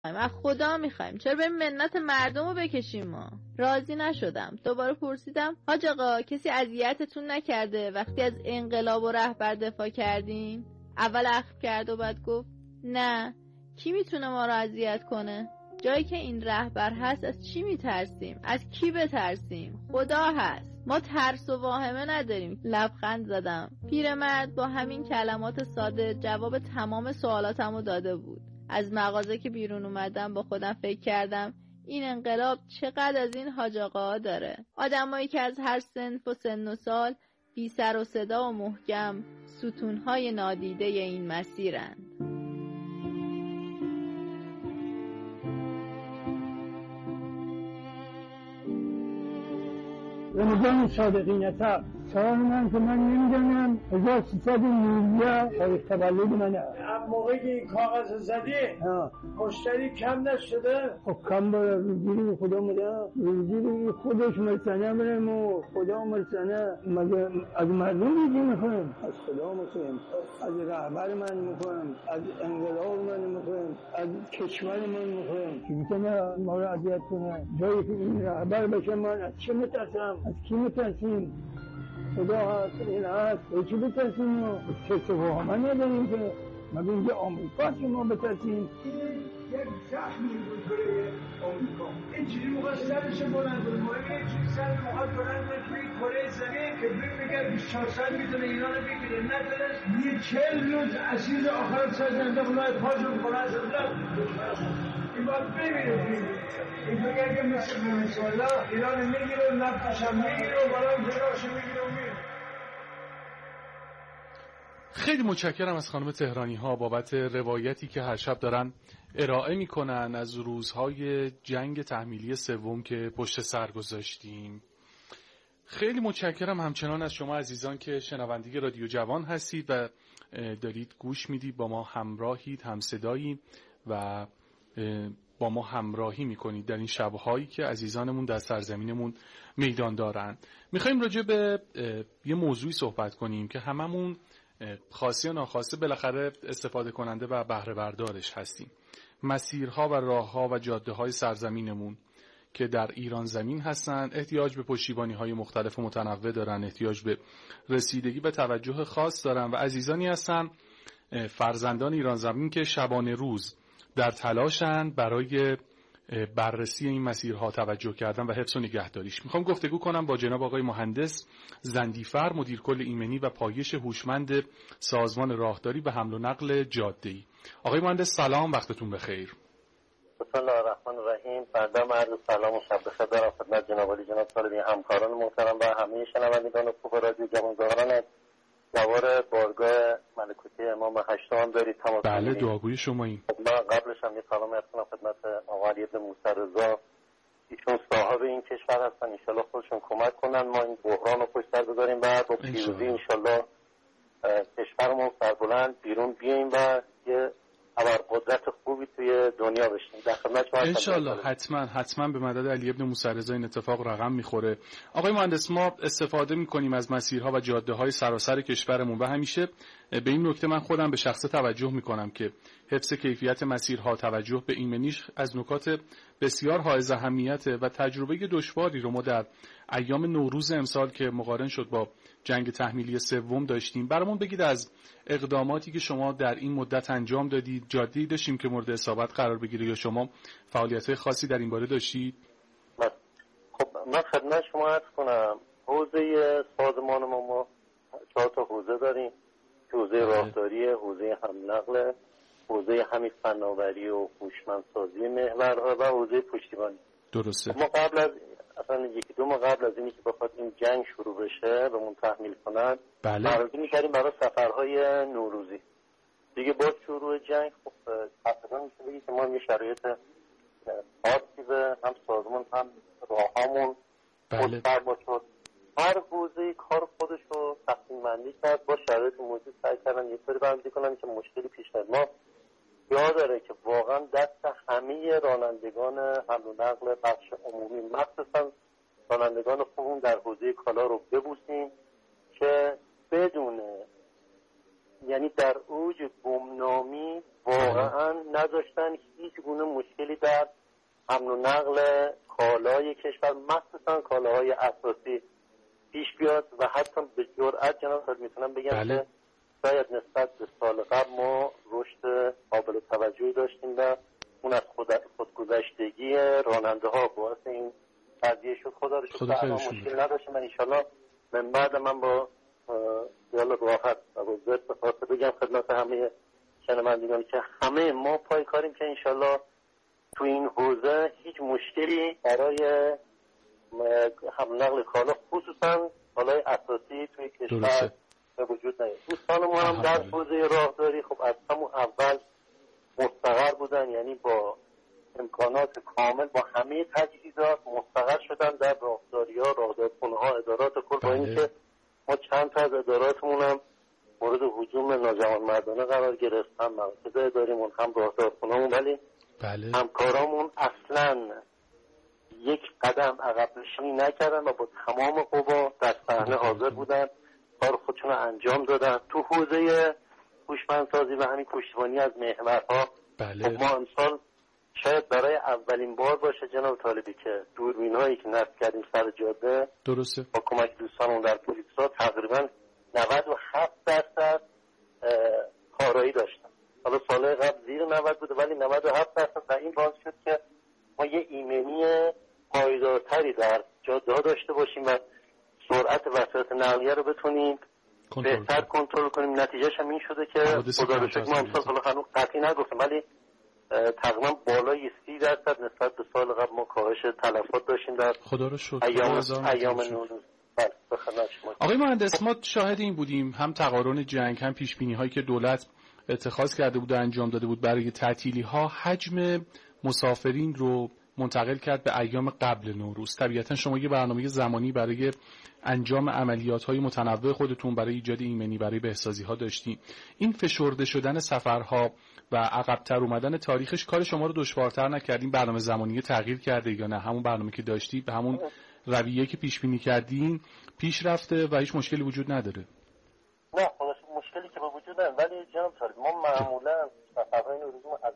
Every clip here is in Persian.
از خدا میخوایم، چرا به منت مردم رو بکشیم؟ ما راضی نشدم. دوباره پرسیدم حاج آقا کسی اذیتتون نکرده وقتی از انقلاب و رهبر دفاع کردین؟ اول اخم کرد و بعد گفت نه، کی میتونه ما رو اذیت کنه؟ جایی که این رهبر هست از چی میترسیم؟ از کی بترسیم؟ خدا هست، ما ترس و واهمه نداریم. لبخند زدم. پیرمرد با همین کلمات ساده جواب تمام سوالاتمو داده بود. از مغازه که بیرون اومدم با خودم فکر کردم این انقلاب چقدر از این حاج آقاها داره. آدمایی که از هر صنف و سن و سال بی سر و صدا و محکم ستونهای نادیده این مسیرند. رمضان صادقینتا سوال من که من نمیدونم 1319 تاریخ تولد منه. موقعی که این کاغذ زدی مشتری کم نشده؟ خب کم باید روزگیری خدا میده، روزگیری خودش مرسنه بریم و خدا مرسنه. مگه از مردم روزی میخوایم؟ از خدا میخوایم، از رهبر من میخوایم، از انقلاب من میخوایم، از کشور من میخوایم که میتونه ما رو اذیت کنه. جایی که این رهبر بشه من از چه میترسم؟ از کی میترسیم؟ خدا هست، این هست، به چی بترسیم؟ کسی با همه نداریم که مگه اینجا آمریکا که ما بترسیم؟ یک زخمی بود برای آمریکا. اینجوری موقع سرش بلند بود، موقع اینجوری سر موقع بلند بود توی کره زمین که بگه 24 ساعت میتونه ایران رو بگیره، ندارش یه 40 روز اسیر آخر سر زنده خلای پاشون بلند شد این باید ببینه. این بگه که مثل الله ایران میگیره و نفتش هم میگیره و برای جناش میگیره و میگیره. خیلی متشکرم از خانم تهرانی ها بابت روایتی که هر شب دارن ارائه میکنن از روزهای جنگ تحمیلی سوم که پشت سر گذاشتیم. خیلی متشکرم همچنان از شما عزیزان که شنونده رادیو جوان هستید و دارید گوش میدید، با ما همراهید، همصدایید و با ما همراهی میکنید در این شبهایی که عزیزانمون در سرزمینمون میدان دارن. میخوایم راجع به یه موضوعی صحبت کنیم که هممون خاصی یا ناخواسته بالاخره استفاده کننده و بهره بردارش هستیم. مسیرها و راهها و جاده‌های سرزمینمون که در ایران زمین هستن احتیاج به پشتیبانی‌های مختلف و متنوع دارن، احتیاج به رسیدگی و توجه خاص دارن و عزیزانی هستن فرزندان ایران زمین که شبانه روز در تلاشن برای بررسی این مسیرها، توجه کردن و حفظ و نگهداریش. میخوام گفتگو کنم با جناب آقای مهندس زندیفر، مدیر کل ایمنی و پایش هوشمند سازمان راهداری و حمل و نقل جاده‌ای. آقای مهندس سلام، وقتتون بخیر. بسم الله الرحمن الرحیم. بنده عرض سلام و شب بخیر دارم خدمت جناب عالی، جناب طالبی، همکاران محترم و همه شنوندگان خوب رادیو جوانزاران سوار بارگاه ملکوتی امام هشتم دارید. تماس بله، دعاگوی شما این. من قبلش هم یه سلام عرض کنم خدمت آقا علی بن موسی رضا، ایشون صاحب این کشور هستن، انشالله خودشون کمک کنن ما این بحران رو پشت سر بذاریم و با پیروزی انشالله کشورمون سربلند بیرون بیاییم و یه ابرقدرت خوبی توی دنیا بشیم. در خدمت شما انشالله. حتما به مدد علی بن موسی رضا این اتفاق رقم میخوره. آقای مهندس، ما استفاده میکنیم از مسیرها و جاده‌های سراسر کشورمون و همیشه به این نکته من خودم به شخصه توجه میکنم که حفظ کیفیت مسیرها، توجه به ایمنیش از نکات بسیار حائز اهمیت و تجربه دشواری رو ما در ایام نوروز امسال که مقارن شد با جنگ تحمیلی سوم داشتیم. برامون بگید از اقداماتی که شما در این مدت انجام دادید، جاده‌ای داشتیم که مورد اصابت قرار بگیره یا شما فعالیت‌های خاصی در این باره داشتید؟ خب من خدمت شما عرض کنم حوزه سازمان ما 4 تا حوزه داریم. حوزه راهداری، حوزه حمل نقل، حوزه همین فناوری و هوشمندسازی محورها و حوزه پشتیبانی. درسته. ما قبل از اصلا 1-2 ماه قبل از اینی که بخواد این جنگ شروع بشه بهمون تحمیل کنن، برنامه‌ریزی می‌کردیم برای سفرهای نوروزی. دیگه با شروع جنگ خب تقریبا میشه بگید که ما یه شرایط خاصی به هم سازمان هم راهامون مستر باشد. هر حوزه کار خودش رو تقسیم بندی کرد، با شرایط موجود سعی کردن یه طوری برنامه‌ریزی کنن که مشکلی پیش نیاد. ما یاد داره که واقعا دست همه رانندگان حمل و نقل بخش عمومی، مخصوصا رانندگان خوبون در حوزه کالا رو ببوسیم که بدون یعنی در اوج گمنامی واقعا نداشتن هیچ گونه مشکلی در حمل و نقل کالای کشور، مخصوصا کالاهای اساسی پیش بیاد و حتی به جرئت جناب میتونم بگم که شاید نسبت به سال قبل ما رشد قابل توجهی داشتیم و اون از خودگذشتگی راننده ها باعث این قضیه شد. خدا رو شکر مشکل نداشتیم. من انشالله من بعد من با خیال راحت و با ضد بخواسته بگم خدمت همه شنوندگان که همه ما پای کاریم که انشالله تو این حوزه هیچ مشکلی برای حمل نقل کالا خصوصا کالای اساسی توی کشور به وجود نیاد. دوستان ما هم در حوزه راهداری خب از همون اول مستقر بودن، یعنی با امکانات کامل با همه تجهیزات مستقر شدن در راهداری‌ها، راهدارخونه‌ها، ادارات کل. با اینکه ما چند تا از اداراتمون هم مورد هجوم ناجوانمردانه قرار گرفت، هم مراکز اداریمون هم راهدارخونه‌مون، ولی همکارامون اصلاً یک قدم عقب نشینی نکردن و با تمام قوا در صحنه حاضر بودن، کار خودشون رو انجام دادن. تو حوزه هوشمندسازی و همین پشتیبانی از محورها خب ما امسال شاید برای اولین بار باشه جناب طالبی که دوربین‌هایی که نصب کردیم سر جاده درسته با کمک دوستانمون در پلیسا تقریبا 97% کارایی داشتن. حالا سال قبل زیر 90 بوده ولی 97% و این باعث شد که ما یه ایمنی پایدارتری در جاده‌ها داشته باشیم و سرعت وسایط نقلیه رو بتونیم بهتر کنترل کنیم. نتیجهش هم این شده که خدا رو شکر ما امسال حالا هنوز قطعی نگفتم ولی تقریبا بالای 30% نسبت به سال قبل ما کاهش تلفات داشتیم در خدا رو شکر ایام نوروز. آقای مهندس ما شاهد این بودیم هم تقارن جنگ هم پیشبینی هایی که دولت اتخاذ کرده بود و انجام داده بود برای تعطیلی ها حجم مسافرین رو منتقل کرد به ایام قبل نوروز. طبیعتا شما یه برنامه زمانی برای انجام عملیات‌های متنوع خودتون برای ایجاد ایمنی برای بهسازی‌ها داشتین. این فشرده شدن سفرها و عقب‌تر اومدن تاریخش کار شما رو دشوارتر نکردین؟ برنامه زمانی تغییر کرده یا نه همون برنامه که داشتید به همون رویه که پیش بینی کردین پیش رفته و هیچ مشکلی وجود نداره؟ نه خلاص مشکلی که وجود نداره ولی جناب طالب ما معمولا سفرهای نوروز از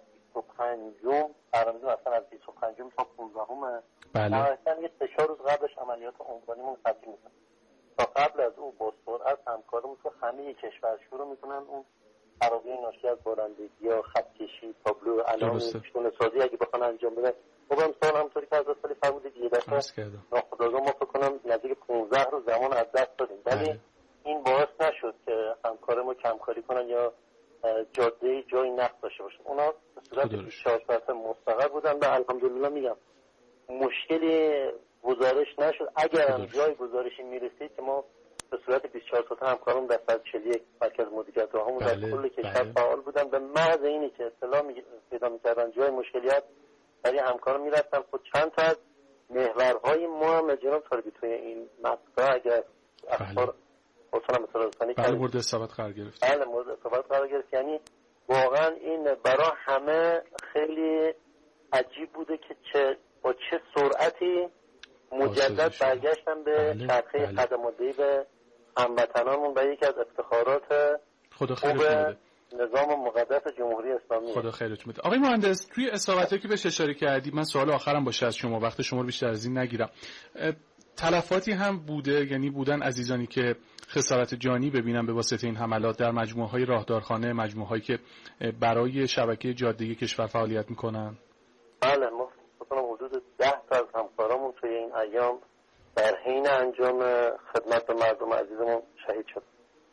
25 برنامه‌ریزی مثلا از 25 تا 15 بله مثلا یه 3 روز قبلش عملیات عمرانیمون تعطیل می‌کنیم تا قبل از اون با سرعت همکارمون تو همه کشور شروع می‌کنن اون خرابی ناشی از بارندگی یا خط کشی تابلو علائم شونه‌سازی اگه بخوان انجام بدن. خب امسال همونطوری که از سال فرمودید یه دفعه ناخودآگاه ما فکر کنم نزدیک 15 روز زمان از دست دادیم ولی این باعث نشد که همکار ما کمکاری کنن یا جاده جای نقص داشته باشن. اونا به صورت 24 ساعته مستقر بودن و الحمدلله میگم مشکلی گزارش نشد. اگر هم جای گزارشی میرسید که ما به صورت 24 ساعته همکاران در 141 مرکز مدیریت راهمون در کل کشور فعال بودن به محض اینی که اطلاع پیدا می‌کردن جای مشکلیت برای همکاران میرفتن. خود چند تا از محورهای ما هم جناب طالبی توی این مقطع اگر اخبار اصلا مثلا رسانی بله مورد استفاده قرار گرفت. بله مورد استفاده قرار گرفت. یعنی واقعا این برای همه خیلی عجیب بوده که با چه سرعتی مجدد برگشتن به چرخه خدمات‌دهی به هموطنانمون و یکی از افتخارات خدا خیرتون نظام مقدس جمهوری اسلامی. خدا خیرتون بده. آقای مهندس توی اصابتی که بهش اشاره کردید من سوال آخرم باشه از شما وقت شما رو بیشتر از این نگیرم. تلفاتی هم بوده یعنی بودن عزیزانی که خسارت جانی ببینن به واسطه این حملات در مجموعه‌های راهدارخانه مجموعه‌هایی که برای شبکه جاده‌ای کشور فعالیت می‌کنن؟ بله ما حدود 10 تا از همکارامون توی این ایام در حین انجام خدمت به مردم عزیزمون شهید شد.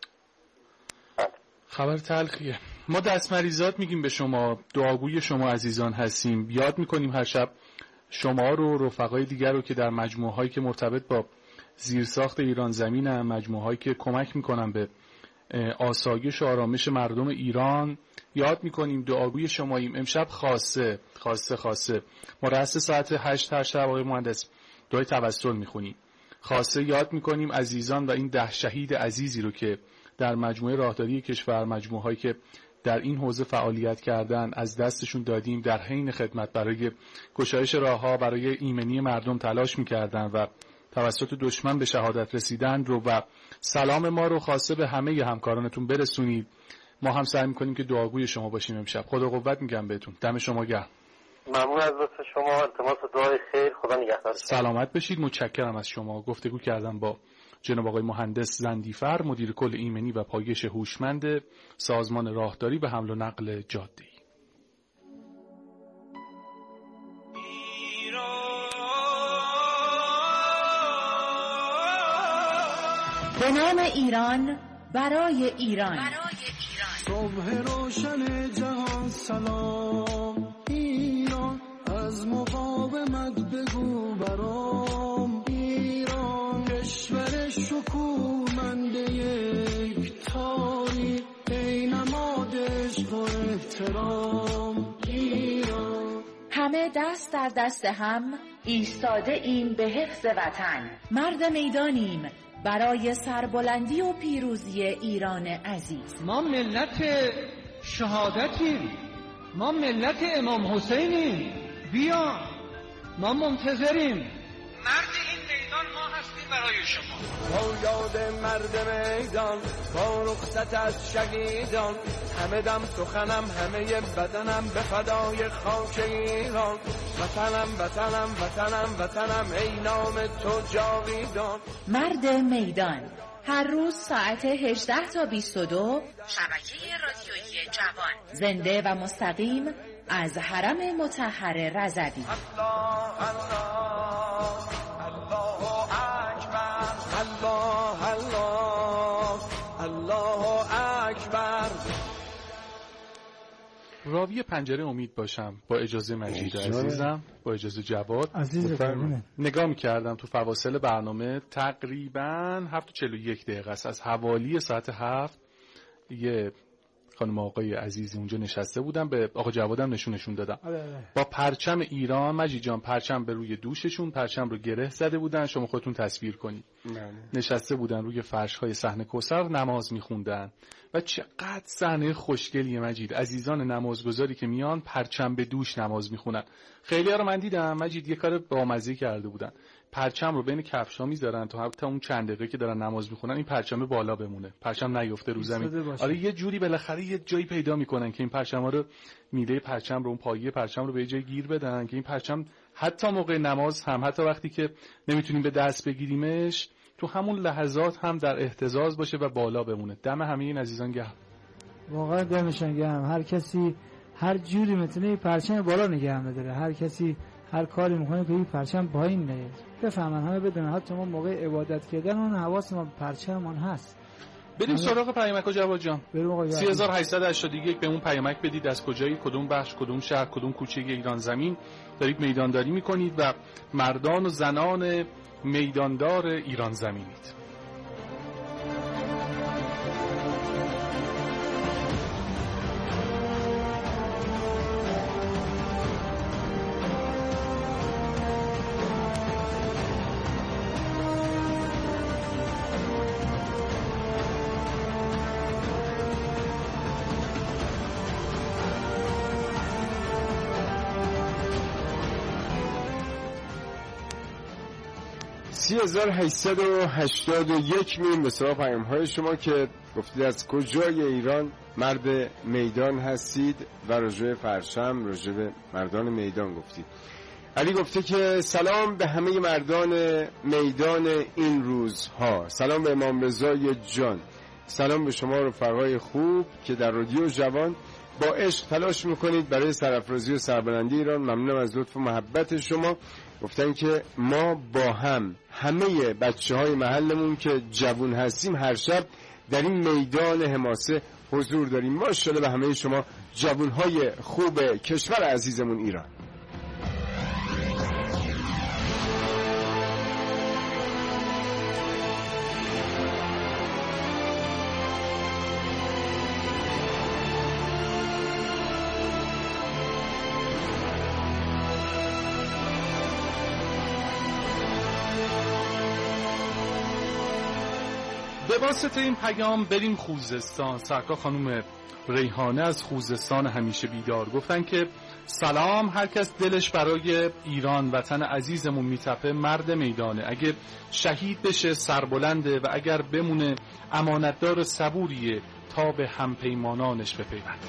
خبر تلخیه. ما دستمریزات میگیم به شما، دعاگوی شما عزیزان هستیم، یاد میکنیم هر شب شما رو رفقای دیگر رو که در مجموعهایی که مرتبط با زیرساخت ایران زمینن، مجموعهایی که کمک میکنن به آسایش و آرامش مردم ایران یاد میکنیم، دعاگوی شماییم. امشب خاصه ما رأس ساعت 8 هر شب آقای مهندس دعای توسل میخونیم. خاصه یاد میکنیم عزیزان و این 10 شهید عزیزی رو که در مجموعه راهداری کشور، مجموعهایی که در این حوزه فعالیت کردن از دستشون دادیم، در حین خدمت برای گشایش راهها، برای ایمنی مردم تلاش میکردن و توسط دشمن به شهادت رسیدن رو و سلام ما رو خاصه به همه همکارانتون برسونید. ما هم سعی میکنیم که دعاگوی شما باشیم امشب. خدا قوت میگم بهتون. دم شما گرم. ممنون از لطف شما. التماس دعای خیر. خدا نگهدار. سلامت بشید. متشکرم از شما. گفتگو کردم با جناب آقای مهندس زندیفر، مدیر کل ایمنی و پایش هوشمند سازمان راهداری و حمل و نقل جاده‌ای. به نام ایران، برای ایران. صبح روشن جهان سلام، ایران از مقاومت بگو برام، ایران کشور شکوهمند یک تاریخ، ای نماد عشق و احترام ایران. همه دست در دست هم ایستاده ایم به حفظ وطن. مرد میدانیم برای سربلندی و پیروزی ایران عزیز. ما ملت شهادتیم، ما ملت امام حسینیم. بیا، ما منتظریم. مرد این میدان ما هستیم برای شما. با یاد مرد میدان، با رخصت از شهیدان، همه دم سخنم، همه بدنم به فدای خاک ایران. وطنم وطنم وطنم وطنم، ای نام تو جاویدان. مرد میدان، هر روز ساعت 18 تا 22 شبکه رادیویی جوان، زنده و مستقیم از حرم مطهر رضوی. الله الله الله اکبر، الله الله الله اکبر. راوی پنجره امید باشم با اجازه مجید عزیزم، با اجازه جواد نگاه می‌کردم تو فواصل برنامه تقریباً 7:41 دقیقه است از حوالی ساعت 7 یه خانم آقای عزیزی اونجا نشسته بودن، به آقا جوادم نشون دادم با پرچم ایران. مجید جان پرچم به روی دوششون، پرچم رو گره زده بودن، شما خودتون تصویر کنید. نشسته بودن روی فرش‌های صحن کوثر نماز می‌خوندن و چقدر صحنه خوشگلیه مجید. عزیزان نمازگزاری که میان پرچم به دوش نماز می‌خونن. خیلی‌ها رو من دیدم مجید یه کار بامزه کرده بودن، پرچم رو بین کفشا میذارن تا حتی اون چند دقیقه که دارن نماز میخونن این پرچم بالا بمونه، پرچم نیفته رو زمین. آره یه جوری بالاخره یه جایی پیدا میکنن که این پرچم‌ها رو، میله پرچم رو، اون پایه پرچم رو به جای گیر بدن که این پرچم حتی موقع نماز هم، حتی وقتی که نمیتونیم به دست بگیریمش، تو همون لحظات هم در اهتزاز باشه و بالا بمونه. دم همه این عزیزان گرم. واقعا دمشون گرم. هر کسی هر جوری میتونه پرچم بالا نگه داره، هر کسی هر کاری میکنه که این پرچم پایین نیاد. بفهمن همه بدونن حتی ما موقع عبادت کردن اون حواس ما پرچممون هست. بریم سراغ پیامک جواد جان. 3881 به اون پیامک بدید از کجایی، کدوم بخش، کدوم شهر، کدوم کوچه ایران زمین دارید میدانداری میکنید و مردان و زنان میداندار ایران زمینید. سی 3881 میریم به سراغ پیام‌های شما که گفتید از کجای ایران مرد میدان هستید و راجع پرچم، راجع به مردان میدان گفتید. علی گفته که سلام به همه مردان میدان این روزها، سلام به امام رضای جان، سلام به شما رفقای خوب که در رادیو جوان با عشق تلاش میکنید برای سرافرازی و سربلندی ایران. ممنونم از لطف و محبت شما. گفتن که ما با هم همه بچه‌های محلمون که جوان هستیم هر شب در این میدان حماسه حضور داریم. ماشاءالله به همه شما جوانهای خوب کشور عزیزمون ایران. به واسطه این پیام بریم خوزستان. سرکار خانم ریحانه از خوزستان همیشه بیدار گفتن که سلام، هر کس دلش برای ایران وطن عزیزمون میتپه مرد میدانه. اگه شهید بشه سربلنده و اگر بمونه امانتدار صبوریه تا به همپیمانانش بپیونده.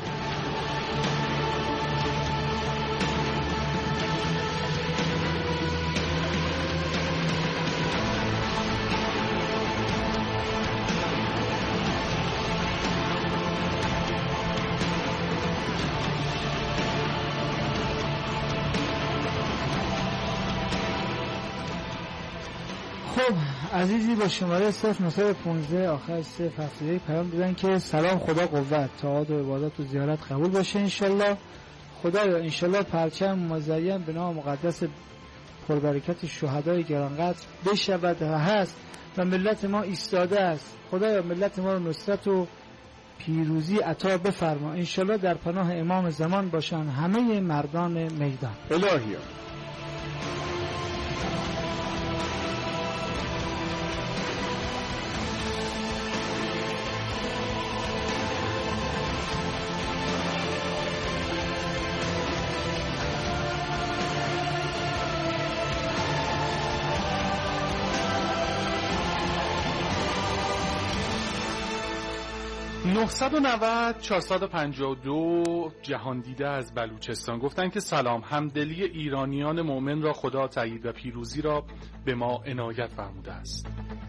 عزیزی با شماره 0915 آخر 071 پیام دادن که سلام، خدا قوت، طاعات و عبادات و زیارت قبول باشه انشالله. خدایا انشالله پرچم مزین به نام مقدس پربرکت شهدای گرانقدر بشود و هست و ملت ما ایستاده است. خدایا ملت ما رو نصرت و پیروزی عطا بفرما انشالله. در پناه امام زمان باشن همه مردان میدان. الهی 990 452 جهان دیده از بلوچستان گفتن که سلام، همدلی ایرانیان مؤمن را خدا تایید و پیروزی را به ما عنایت فرموده است.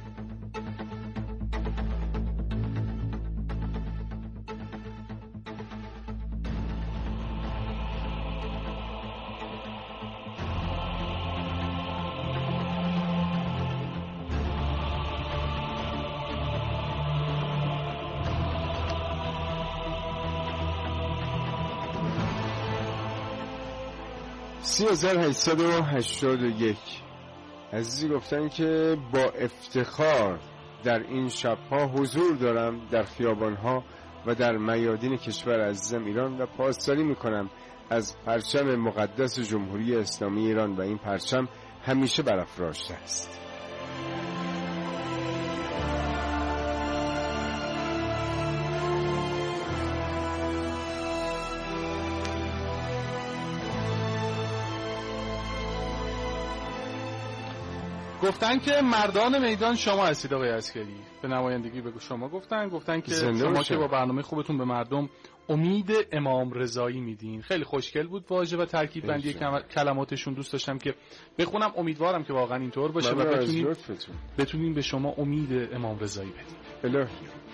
سی 3881 عزیزی گفتن که با افتخار در این شبها حضور دارم در خیابانها و در میادین کشور عزیزم ایران و پاسداری میکنم از پرچم مقدس جمهوری اسلامی ایران و این پرچم همیشه برافراشته است. گفتن که مردان میدان شما هستید آقای عسکری. به نمایندگی بگو شما گفتن که شما که با برنامه خوبتون به مردم امید امام رضایی میدین. خیلی خوشگل بود واژه و ترکیب بندی کلماتشون. دوست داشتم که بخونم، امیدوارم که واقعا اینطور باشه و بتونین به شما امید امام رضایی بدین. الهی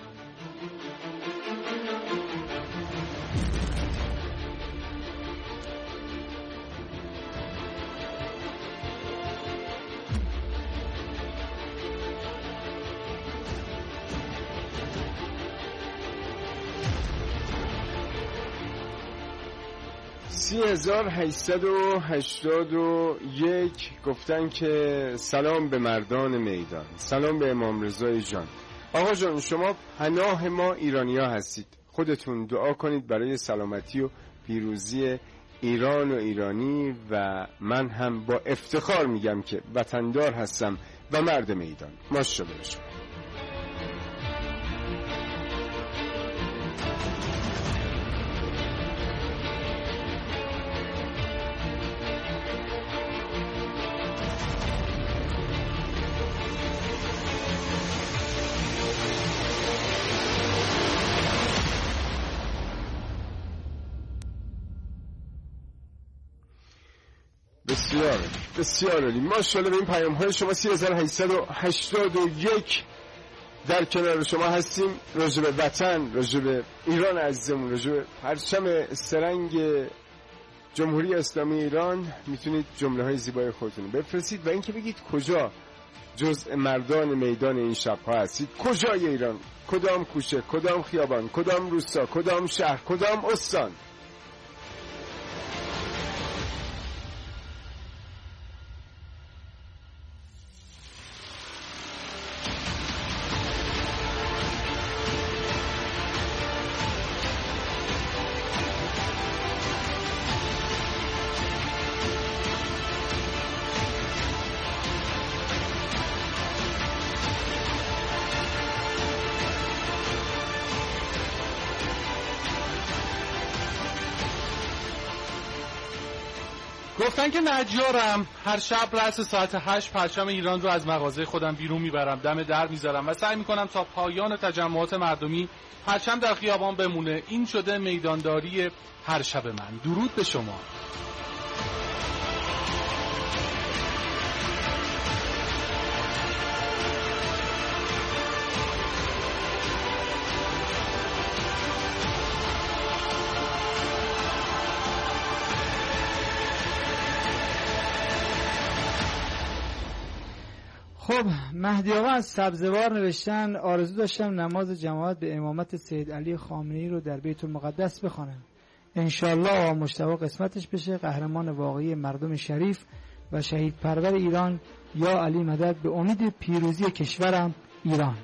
3881 گفتن که سلام به مردان میدان، سلام به امام رضای جان. آقا جان شما پناه ما ایرانیا هستید، خودتون دعا کنید برای سلامتی و پیروزی ایران و ایرانی و من هم با افتخار میگم که وطندار هستم و مرد میدان. ماشاءالله به شما. بسیار عالی. ماشاءالله به این پیام های شما. 3881 در کنار شما هستیم. راجع به وطن، راجع به ایران عزیزمون، راجع به پرچم سرنگ جمهوری اسلامی ایران میتونید جمله های زیبای خودتون بفرستید و اینکه بگید کجا جزء مردان میدان این شب‌ها هستید، کجای ایران، کدام کوچه، کدام خیابان، کدام روستا، کدام شهر، کدام استان. گفتن که نجارم، هر شب رأس ساعت 8 پرچم ایران رو از مغازه خودم بیرون میبرم، دم در میذارم و سعی میکنم تا پایان تجمعات مردمی پرچم در خیابان بمونه. این شده میدانداری هر شب من. درود به شما. خب مهدی آقا از سبزوار نوشتن آرزو داشتم نماز جماعت به امامت سید علی خامنه‌ای رو در بیت المقدس بخوانم. انشالله آقا مجتبی قسمتش بشه، قهرمان واقعی مردم شریف و شهید پرور ایران. یا علی مدد، به امید پیروزی کشورم ایران.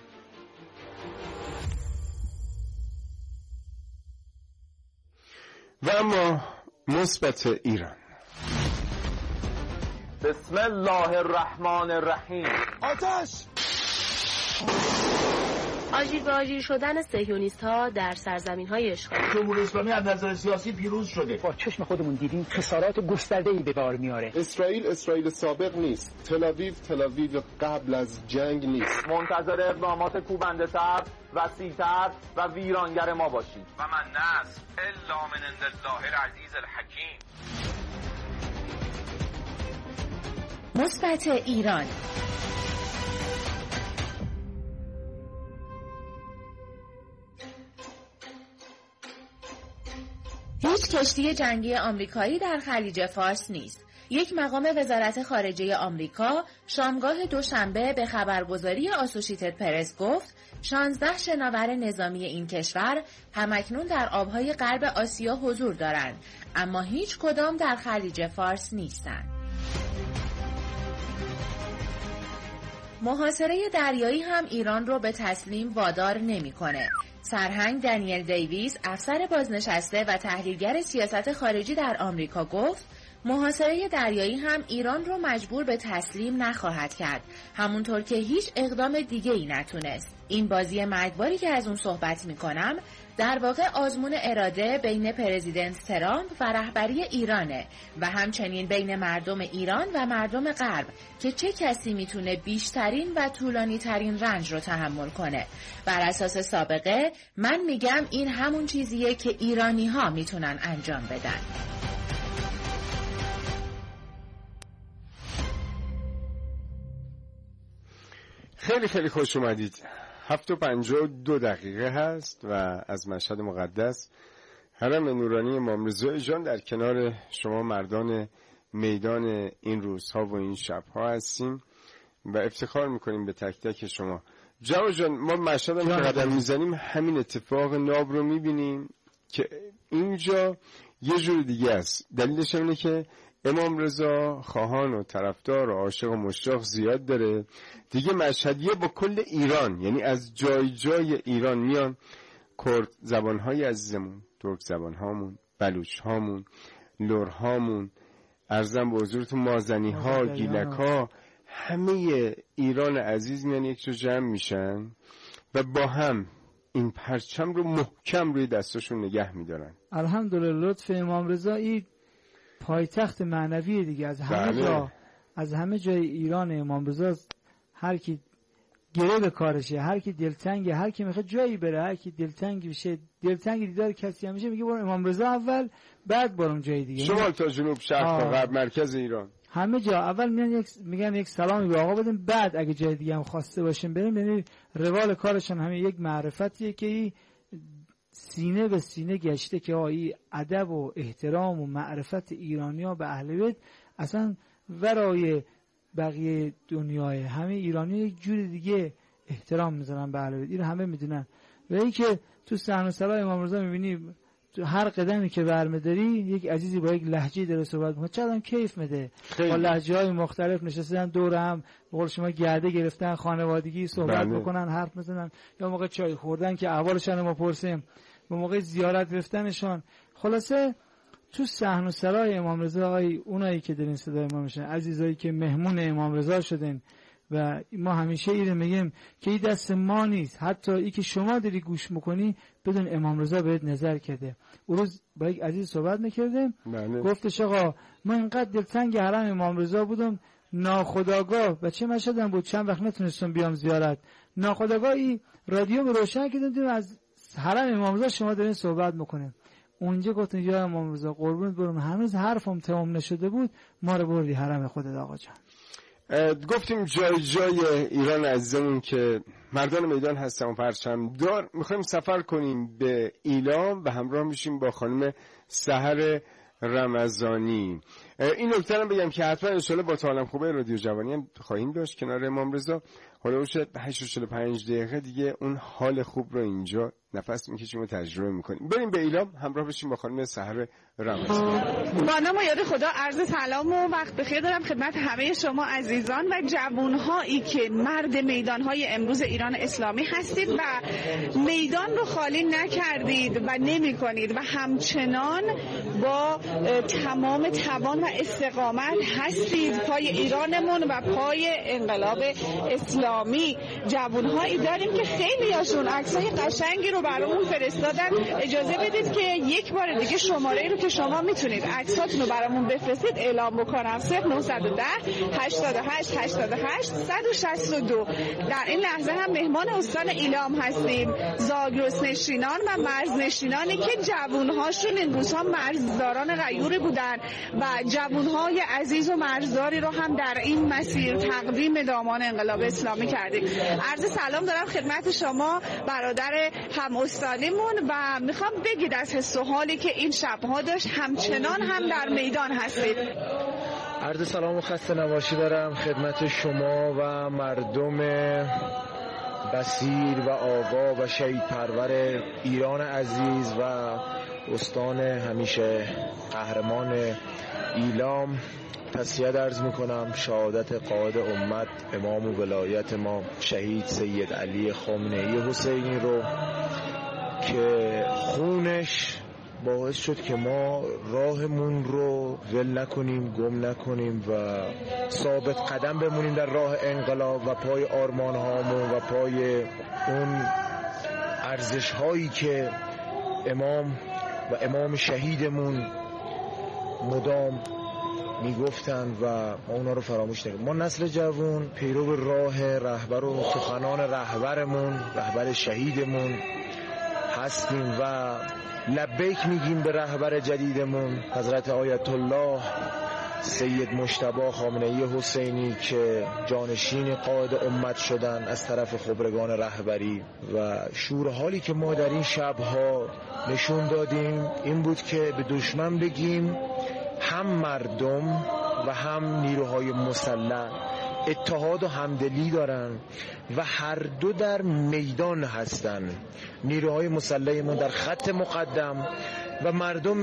و اما مثبت ایران. بسم الله الرحمن الرحیم. آتش! آژیر به آژیر شدن صهیونیست‌ها در سرزمین‌های اشغالی. جمهوری اسلامی از نظر سیاسی پیروز شده. با چشم خودمون دیدیم خسارات گسترده‌ای به بار میاره. اسرائیل سابق نیست. تل آویو قبل از جنگ نیست. منتظر اقدامات کوبنده‌تر، وسیع‌تر و ویرانگر ما باشید. و من نصر الا من عند الله العزیز الحکیم. مثبت ایران. هیچ کشتی جنگی آمریکایی در خلیج فارس نیست. یک مقام وزارت خارجه آمریکا شامگاه دوشنبه به خبرگزاری آسوشیتد پرس گفت 16 شناور نظامی این کشور همکنون در آبهای غرب آسیا حضور دارند، اما هیچ کدام در خلیج فارس نیستند. محاصره دریایی هم ایران رو به تسلیم وادار نمی‌کنه. سرهنگ دنیل دیویس، افسر بازنشسته و تحلیلگر سیاست خارجی در آمریکا گفت محاصره دریایی هم ایران رو مجبور به تسلیم نخواهد کرد، همونطور که هیچ اقدام دیگه‌ای نتونست. این بازی مرگباری که از اون صحبت می‌کنم در واقع آزمون اراده بین پرزیدنت ترامپ و رهبری ایرانه و همچنین بین مردم ایران و مردم غرب که چه کسی میتونه بیشترین و طولانی ترین رنج رو تحمل کنه. بر اساس سابقه من میگم این همون چیزیه که ایرانی ها میتونن انجام بدن. خیلی خیلی خوش اومدید. 7:52 هست و از مشهد مقدس حرم نورانی امام رضا جان در کنار شما مردان میدان این روزها و این شبها هستیم و افتخار میکنیم به تک تک شما. جواد جان، ما مشهد هم که قدم میزنیم همین اتفاق ناب رو میبینیم که اینجا یه جور دیگه است. دلیلش اینه که امام رضا خواهان و طرفدار و عاشق و مشتاق زیاد داره دیگه. مشهدیه با کل ایران، یعنی از جای جای ایران میان. کرد زبانهای عزیزمون، ترک زبانهامون، بلوچ هامون، لور هامون، ارزم به حضورتون مازنی ها، گیلک ها، همه ایران عزیز میان یک جا جمع میشن و با هم این پرچم رو محکم روی دستاشون نگه میدارن. الحمدلله لطف امام رضا این پایتخت معنوی دیگه. از همه جا، از همه جای ایران امام رضا هر کی گره به کارشه، هر کی دلتنگه، هر کی میخواد جایی بره، هر کی دلتنگ بشه، دلتنگ دیدار کسی هم میشه، میگه برو امام رضا اول، بعد برم جای دیگه. شمال تا جنوب، شرق تا غرب، مرکز ایران، همه جا اول میگن یک سلامی به آقا بدیم، بعد اگه جای دیگه هم خواسته باشیم بریم. یعنی روال کارشون همه یک معرفتیه که سینه به سینه گشته که این ادب و احترام و معرفت ایرانی‌ها به اهل بیت اصلا ورای بقیه دنیای همه ایرانی یک جور دیگه احترام میذارن به اهل بیت. این همه میدونن. و این که تو صحن و سرای امام رضا میبینی تو هر قدمی که برمی‌داری یک عزیزی با یک لهجه داره صحبت می‌کنه، چقدر کیف میده. با لهجه‌های مختلف نشستن دور هم، به قول شما گرده گرفتن، خانوادگی صحبت بکنن، حرف بزنن، یا موقع چای خوردن که احوالشون ما پرسیم، به موقع زیارت رفتنشان. خلاصه تو صحن و سرای امام رضا اونایی که دارین صدای ما میشن، عزیزایی که مهمون امام رضا شدن و ما همیشه اینو میگیم که این دست ما نیست، حتی ای که شما داری گوش میکنی بدون امام رضا بهت نظر کرده. اون روز با یک عزیز صحبت میکردیم، گفتش آقا من اینقدر دلتنگ حرم امام رضا بودم، ناخودآگاه بچه مشهدم بود، چند وقت نتونستم بیام زیارت، ناخودآگاهی رادیو رو روشن کردیم از حرم امام رضا شما دارین صحبت میکنیم. اونجا گفتن یا امام رضا قربونت برم، هنوز حرفم تمام نشده بود، ما رو بردی حرم خودت آقا جان. گفتیم جای جای ایران عزیزمون که مردان میدان هستن و پرچم دار، میخوایم سفر کنیم به ایلام و همراه میشیم با خانم سحر رمضانی. این نکته رو بگم که حتما ان شاءالله با تعالیم خوبه رادیو جوانی هم خواهیم داشت کنار امام رضا. حالا باشه 8:45 دقیقه دیگه اون حال خوب رو اینجا نفس میکشیم و تجربه میکنیم. بریم به ایلام همراه بشیم با خانم سحر رمضانی. با نام و یاد خدا عرض سلام و وقت بخیر دارم خدمت همه شما عزیزان و جوانهایی که مرد میدانهای امروز ایران اسلامی هستید و میدان رو خالی نکردید و نمی کنید و همچنان با تمام توان و استقامت هستید پای ایرانمون و پای انقلاب اسلامی. جوانهایی داریم که خیلی هاشون عکسای قشنگی رو برامون فرستادن. اجازه بدید که یک بار دیگه شماره رو که شما میتونید عکساتون رو برامون بفرستید اعلام بکنم. 0910 88 88 162. در این لحظه هم مهمان استان ایلام هستیم، زاگرس نشینان و مرزنشینانی که جوانهاشون این روزها مرزداران غیور بودن و جوانهای عزیز و مرزداری رو هم در این مسیر تقدیم دامان انقلاب اسلامی کردیم. عرض سلام دارم خدمت شما برادر هم استانیمون و میخوام بگید از حس و حالی که این شبها داشت همچنان هم در میدان هستید. عرض سلام و خسته نباشی دارم خدمت شما و مردم بصیر و آقا و شهید پرور ایران عزیز و استان همیشه قهرمان ایلام. تسلیت عرض میکنم شهادت قائد امت امام و ولایت ما شهید سید علی خامنه‌ای حسینی رو که خونش باعث شد که ما راهمون رو ول نکنیم، گم نکنیم و ثابت قدم بمونیم در راه انقلاب و پای آرمان هامون و پای اون ارزش هایی که امام و امام شهیدمون مدام میگفتن و اونا رو فراموش نکنیم. ما نسل جوان پیرو راه رهبر و سخنان رهبرمون، رهبر شهیدمون هستیم و لبیک میگیم به رهبر جدیدمون حضرت آیت الله سید مجتبی خامنه‌ای حسینی که جانشین قائد امت شدن از طرف خبرگان رهبری. و شور حالی که ما در این شبها نشون دادیم این بود که به دشمن بگیم هم مردم و هم نیروهای مسلح اتحاد و همدلی دارن و هر دو در میدان هستن. نیروهای مسلحمون در خط مقدم و مردم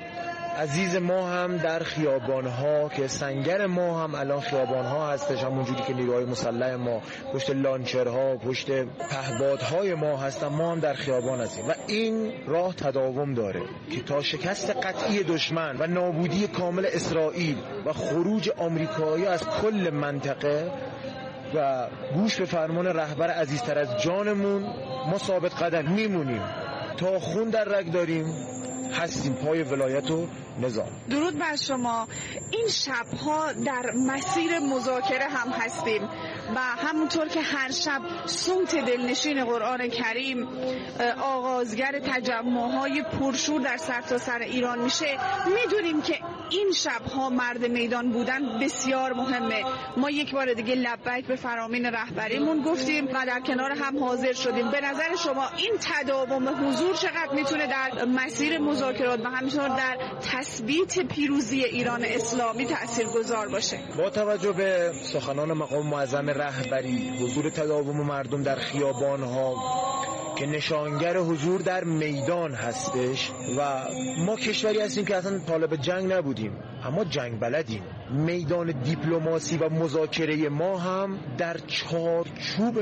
عزیز ما هم در خیابان‌ها که سنگر ما هم الان خیابان‌ها هستش، همونجوری که نیروهای مسلح ما پشت لانچرها پشت پهپادهای ما هستن، ما هم در خیابان هستیم و این راه تداوم داره که تا شکست قطعی دشمن و نابودی کامل اسرائیل و خروج آمریکایی از کل منطقه و گوش به فرمان رهبر عزیزتر از جانمون ما ثابت قدم میمونیم تا خون در رگ داریم، هستیم پای ولایت و نظام. درود بر شما. این شبها در مسیر مذاکره هم هستیم و همونطور که هر شب صوت دلنشین قرآن کریم آغازگر تجمعهای پرشور در سرتاسر ایران میشه، میدونیم که این شبها مرد میدان بودن بسیار مهمه. ما یک بار دیگه لبیک به فرامین رهبریمون گفتیم و در کنار هم حاضر شدیم. به نظر شما این تداوم حضور چقدر میتونه در مسیر مذاکرات و همینطور در تثبیت پیروزی ایران اسلامی تاثیرگذار باشه؟ با توجه به سخنان مقام معظم رهبری، حضور تداوم مردم در خیابان‌ها که نشانگر حضور در میدان هستش و ما کشوری هستیم که اصلا طالب جنگ نبودیم اما جنگ بلدیم. میدان دیپلماسی و مذاکره ما هم در چارچوب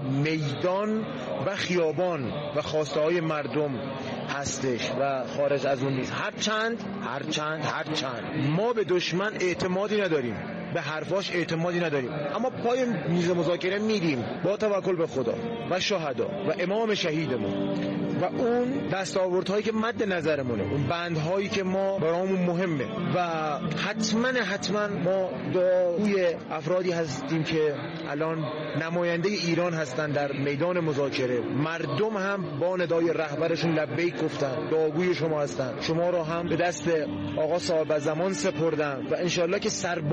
میدان و خیابان و خواسته های مردم هستش و خارج از اون نیست. هرچند ما به دشمن اعتمادی نداریم، به حرفاش اعتمادی نداریم، اما پای میز مذاکره میدیم با توکل به خدا و شهدا و امام شهیدمون و اون دستاوردهایی که مد نظرمونه، اون بندهایی که ما برامون مهمه و حتما ما دعای افرادی هستیم که الان نماینده ایران هستن در میدان مذاکره. مردم هم با ندای رهبرشون لبیک گفتن، دعاگوی شما هستن، شما رو هم به دست آقا صاحب زمان سپردن و انشالله که